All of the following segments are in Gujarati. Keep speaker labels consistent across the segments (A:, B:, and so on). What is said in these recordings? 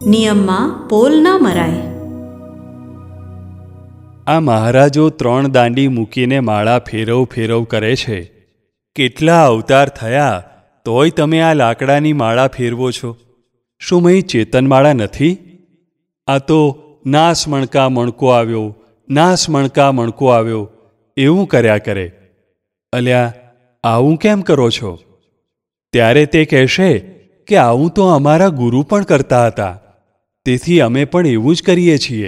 A: નિયમમાં પોલ ના મરાય.
B: આ મહારાજો 3 દાંડી મૂકીને માળા ફેરવ ફેરવ કરે છે. કેટલા અવતાર થયા તોય તમે આ લાકડાની માળા ફેરવો છો. શું મહી ચેતનમાળા નથી? આ તો નાસ મણકા મણકો આવ્યો, નાસ મણકા મણકો આવ્યો એવું કર્યા કરે. અલ્યા, આવું કેમ કરો છો? ત્યારે તે કહેશે કે આવું તો અમારા ગુરુ પણ કરતા હતા, તેથી અમે પણ એવું જ કરીએ છીએ.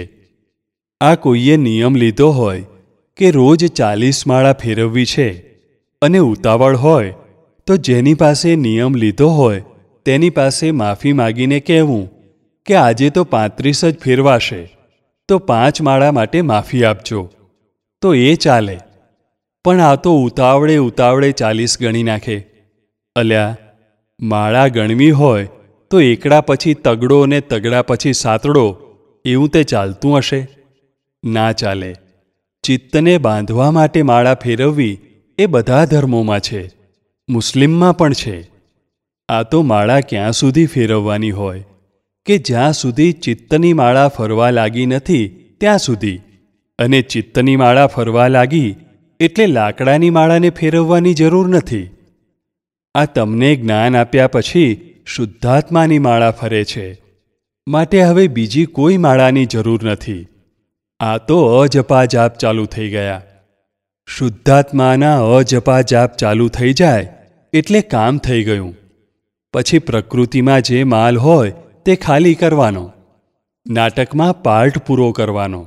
B: આ કોઈએ નિયમ લીધો હોય કે રોજ 40 માળા ફેરવવી છે અને ઉતાવળ હોય તો જેની પાસે નિયમ લીધો હોય તેની પાસે માફી માગીને કહેવું કે આજે તો 35 જ ફેરવાશે, તો 5 માળા માટે માફી આપજો, તો એ ચાલે. પણ આ તો ઉતાવળે ઉતાવળે 40 ગણી નાખે. અલ્યા, માળા ગણવી હોય તો એકડા પછી તગડો ને તગડા પછી સાતડો એવું તે ચાલતું હશે? ના ચાલે. ચિત્તને બાંધવા માટે માળા ફેરવવી એ બધા ધર્મોમાં છે, મુસ્લિમમાં પણ છે. આ તો માળા ક્યાં સુધી ફેરવવાની હોય કે જ્યાં સુધી ચિત્તની માળા ફરવા લાગી નથી ત્યાં સુધી, અને ચિત્તની માળા ફરવા લાગી એટલે લાકડાની માળાને ફેરવવાની જરૂર નથી. આ તમને જ્ઞાન આપ્યા પછી શુદ્ધાત્માની માળા ફરે છે, માટે હવે બીજી કોઈ માળાની જરૂર નથી. આ તો અજપા જાપ ચાલુ થઈ ગયા. શુદ્ધાત્માના અજપા જાપ ચાલુ થઈ જાય એટલે કામ થઈ ગયું. પછી પ્રકૃતિમાં જે માલ હોય તે ખાલી કરવાનો, નાટકમાં પાર્ટ પૂરો કરવાનો.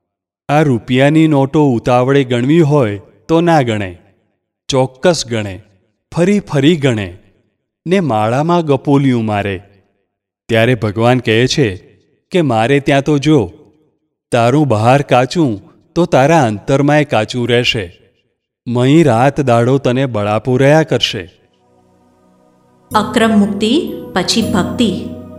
B: આ રૂપિયાની નોટો ઉતાવળે ગણવી હોય તો ના ગણે, ચોક્કસ ગણે, ફરી ફરી ગણે ને માળામાં ગપોલિયું મારે. ત્યારે ભગવાન કહે છે કે મારે ત્યાં તો જો, તારું બહાર કાચું તો તારા અંતરમાંય કાચું રહેશે. મહી રાત દાડો તને બળાપો રહ્યા કરશે.
A: અક્રમ મુક્તિ પછી ભક્તિ.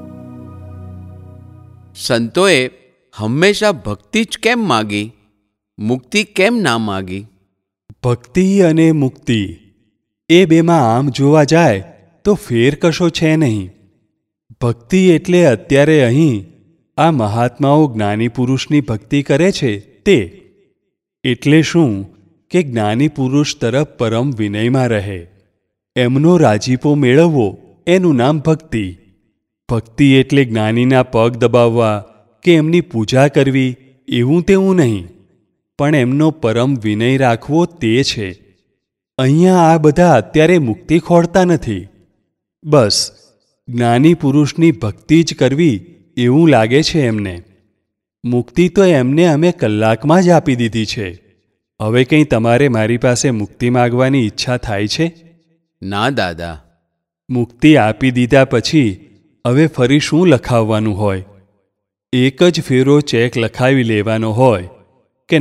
C: સંતોએ હંમેશા ભક્તિ જ કેમ માગી, મુક્તિ કેમ ના માગી?
B: ભક્તિ અને મુક્તિ એ બેમાં આમ જોવા જાય તો ફેર કશો છે નહીં. ભક્તિ એટલે અત્યારે અહીં આ મહાત્માઓ જ્ઞાની પુરુષની ભક્તિ કરે છે તે. એટલે શું કે જ્ઞાની પુરુષ તરફ પરમ વિનયમાં રહે, એમનો રાજીપો મેળવવો એનું નામ ભક્તિ. ભક્તિ એટલે જ્ઞાનીના પગ દબાવવા કે એમની પૂજા કરવી એવું તેવું નહીં, પણ એમનો પરમ વિનય રાખવો તે છે. અહીંયા આ બધા અત્યારે મુક્તિ ખોળતા નથી. બસ જ્ઞાની પુરુષની ભક્તિ જ કરવી એવું લાગે છે એમને. મુક્તિ તો એમને અમે કલાકમાં જ આપી દીધી છે. હવે કંઈ તમારે મારી પાસે મુક્તિ માગવાની ઈચ્છા થાય છે?
C: ના દાદા.
B: મુક્તિ આપી દીધા પછી હવે ફરી શું લખાવવાનું હોય? એક જ ફેરો ચેક લખાવી લેવાનો હોય કે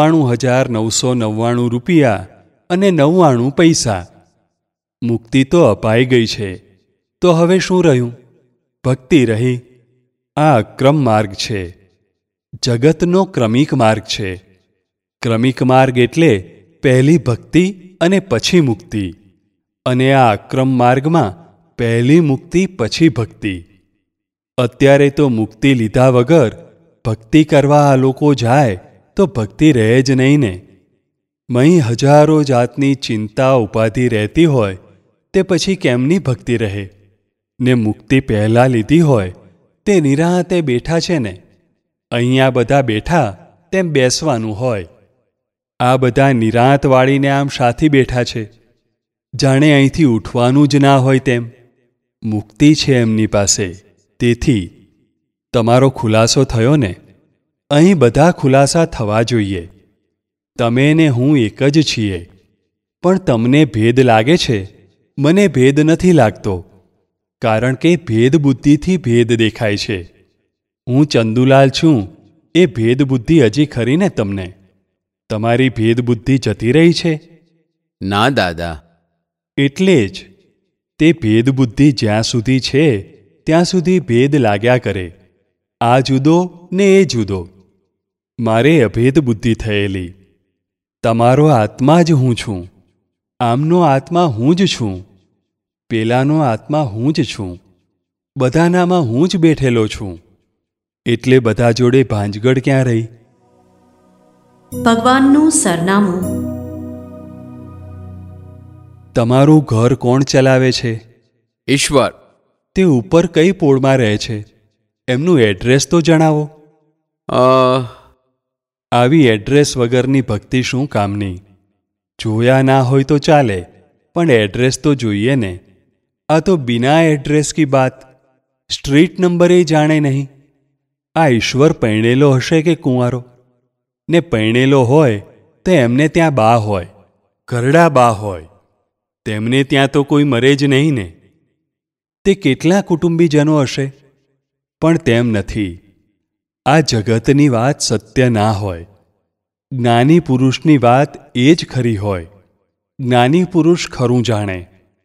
B: 99,999 રૂપિયા અને 99 પૈસા. મુક્તિ તો અપાઈ ગઈ છે, તો હવે શું રહ્યું? ભક્તિ રહી. આ અક્રમ માર્ગ છે, જગતનો ક્રમિક માર્ગ છે. ક્રમિક માર્ગ એટલે પહેલી ભક્તિ અને પછી મુક્તિ, અને આ અક્રમ માર્ગમાં પહેલી મુક્તિ પછી ભક્તિ. અત્યારે તો મુક્તિ લીધા વગર ભક્તિ કરવા આ લોકો જાય તો ભક્તિ રહે જ નહીં ને. મહી હજારો જાતની ચિંતા ઉપાધિ રહેતી હોય તે પછી કેમની ભક્તિ રહે? ને મુક્તિ પહેલાં લીધી હોય તે નિરાંતે બેઠા છે ને. અહીંયા બધા બેઠા તેમ બેસવાનું હોય. આ બધા નિરાંત વાળીને આમ સાથી બેઠા છે, જાણે અહીંથી ઉઠવાનું જ ના હોય તેમ. મુક્તિ છે એમની પાસે. તેથી તમારો ખુલાસો થયો ને? અહીં બધા ખુલાસા થવા જોઈએ. તમે ને હું એક જ છીએ, પણ તમને ભેદ લાગે છે, મને ભેદ નથી લાગતો, કારણ કે ભેદ બુદ્ધિથી ભેદ દેખાય છે. હું ચંદુલાલ છું એ ભેદ બુદ્ધિ હજી ખરી ને તમને? તમારી ભેદ બુદ્ધિ જતી રહી છે?
C: ના દાદા.
B: એટલે જ તે ભેદ બુદ્ધિ જ્યાં સુધી છે ત્યાં સુધી ભેદ લાગ્યા કરે. આ જુદો ને એ જુદો. મારે અભેદ બુદ્ધિ થયેલી. તમારો આત્મા જ હું છું. આમનો આત્મા હું જ છું, પેલાનો આત્મા હું જ છું. બધાનામાં હું જ બેઠેલો છું. એટલે બધા જોડે ભાંજગડ ક્યાં રહી?
A: ભગવાનનું સરનામું.
B: તમારું ઘર કોણ ચલાવે છે?
C: ઈશ્વર.
B: તે ઉપર કઈ પોળમાં રહે છે? એમનું એડ્રેસ તો જણાવો. આવી એડ્રેસ વગરની ભક્તિ શું કામની? જોયા ના હોય તો ચાલે, પણ એડ્રેસ તો જોઈએ ને. આ તો બિના એડ્રેસ કી બાત. સ્ટ્રીટ નંબર એ જાણે નહીં. આ ઈશ્વર પૈણેલો હશે કે કુંવારો? ને પૈણેલો હોય તો એમને ત્યાં બા હોય, ઘરડા બા હોય. તેમને ત્યાં તો કોઈ મરે જ નહીં ને. તે કેટલા કુટુંબીજનો હશે? પણ તેમ નથી. આ જગતની વાત સત્ય ના હોય. જ્ઞાની પુરુષની વાત એ જ ખરી હોય. જ્ઞાની પુરુષ ખરું જાણે.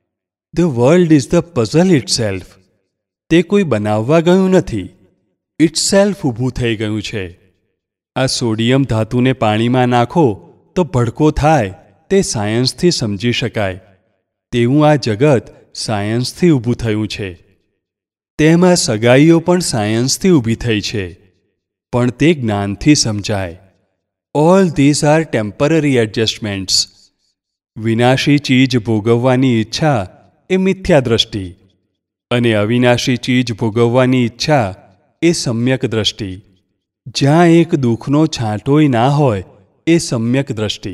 B: The world is the puzzle itself. તે કોઈ બનાવવા ગયું નથી, ઇટસેલ્ફ ઊભું થઈ ગયું છે. આ સોડિયમ ધાતુને પાણીમાં નાખો તો ભડકો થાય, તે સાયન્સથી સમજી શકાય. તેવું આ જગત સાયન્સથી ઊભું થયું છે. તેમાં સગાઈઓ પણ સાયન્સથી ઊભી થઈ છે, પણ તે જ્ઞાનથી સમજાય. All these are temporary adjustments. વિનાશી ચીજ ભોગવવાની ઈચ્છા એ મિથ્યા દ્રષ્ટિ, અને અવિનાશી ચીજ ભોગવવાની ઈચ્છા એ સમ્યક દ્રષ્ટિ. જ્યાં એક દુઃખનો છાંટોય ના હોય એ સમ્યક દ્રષ્ટિ.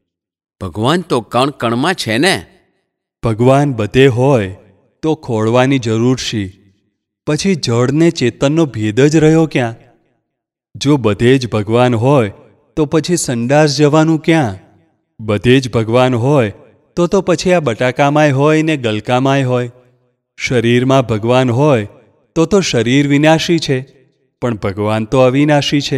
C: ભગવાન તો કણ કણમાં છે ને?
B: ભગવાન બધે હોય તો ખોળવાની જરૂર શી? પછી જળને ચેતનનો ભેદ જ રહ્યો ક્યાં? જો બધે જ ભગવાન હોય તો પછી સંડાસ જવાનું ક્યાં? બધે જ ભગવાન હોય તો પછી આ બટાકામાંય હોય ને ગલકામાંય હોય. શરીરમાં ભગવાન હોય તો શરીર વિનાશી છે, પણ ભગવાન તો અવિનાશી છે.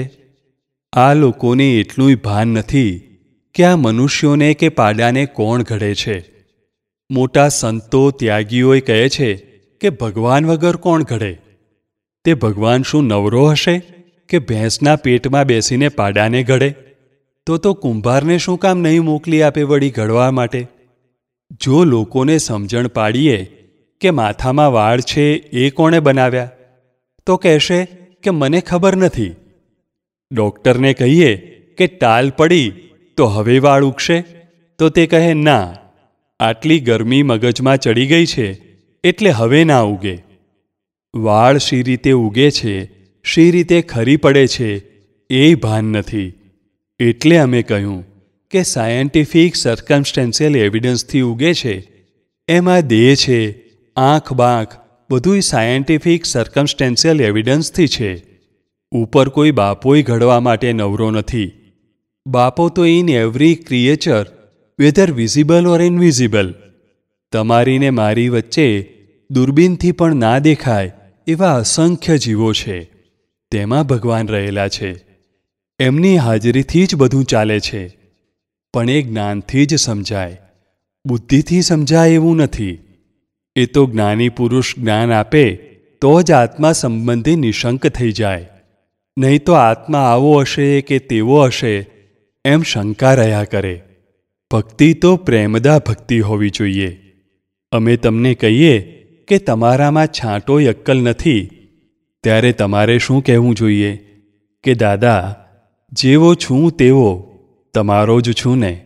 B: આ લોકોને એટલુંય ભાન નથી કે આ મનુષ્યોને કે પાડાને કોણ ઘડે છે. મોટા સંતો ત્યાગીઓએ કહે છે કે ભગવાન વગર કોણ ઘડે? તે ભગવાન શું નવરો હશે કે ભેંસના પેટમાં બેસીને પાડાને ઘડે? તો કુંભારને શું કામ નહીં મોકલી આપે વળી ઘડવા માટે? જો લોકોને સમજણ પાડીએ કે માથામાં વાળ છે એ કોણે બનાવ્યા, તો કહેશે કે મને ખબર નથી. ડૉક્ટરને કહીએ કે ટાલ પડી તો હવે વાળ ઉગશે, તો તે કહે ના, આટલી ગરમી મગજમાં ચડી ગઈ છે એટલે હવે ના ઉગે. વાળ શી રીતે ઉગે છે, શી રીતે ખરી પડે છે એ ભાન નથી. એટલે અમે કહ્યું કે સાયન્ટિફિક સર્કમસ્ટેન્શિયલ એવિડન્સથી ઉગે છે. એમાં દેહ છે, આંખ બાંખ બધુંય સાયન્ટિફિક સર્કમસ્ટેન્શિયલ એવિડન્સથી છે. ઉપર કોઈ બાપોય ઘડવા માટે નવરો નથી. બાપો તો in every creature, whether visible or invisible. તમારી ને મારી વચ્ચે દૂરબીનથી પણ ના દેખાય એવા અસંખ્ય જીવો છે. તેમાં ભગવાન રહેલા છે. એમની હાજરીથી જ બધું ચાલે છે. પણ એ જ્ઞાનથી જ સમજાય, બુદ્ધિથી સમજાય એવું નથી. એ તો જ્ઞાની પુરુષ જ્ઞાન આપે તો જ આત્મા સંબંધી નિશંક થઈ જાય. નહીં તો આત્મા આવો હશે કે તેવો હશે એમ શંકા રહ્યા કરે. ભક્તિ તો પ્રેમદા ભક્તિ હોવી જોઈએ. અમે તમને કહીએ કે તમારામાં છાંટોય અક્કલ નથી, ત્યારે તમારે શું કહેવું જોઈએ કે દાદા, જેવો છું તેવો તમારો જ છું ને.